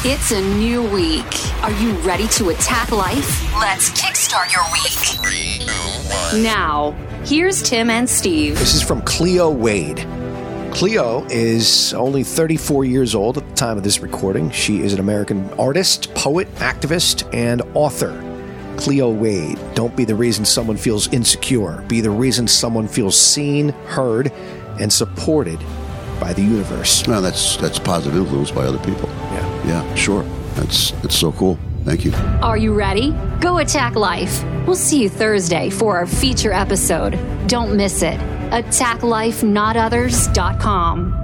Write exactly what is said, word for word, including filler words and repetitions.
It's a new week. Are you ready to attack life? Let's kickstart your week. Three, two, one. Now, here's Tim and Steve. This is from Cleo Wade. Cleo is only thirty-four years old at the time of this recording. She is an American artist, poet, activist, and author. Cleo Wade. Don't be the reason someone feels insecure. Be the reason someone feels seen, heard, and supported by the universe. No, that's that's positive influence by other people. Yeah. Yeah, sure. That's that's so cool. Thank you. Are you ready? Go attack life. We'll see you Thursday for our feature episode. Don't miss it. attack life not others dot com.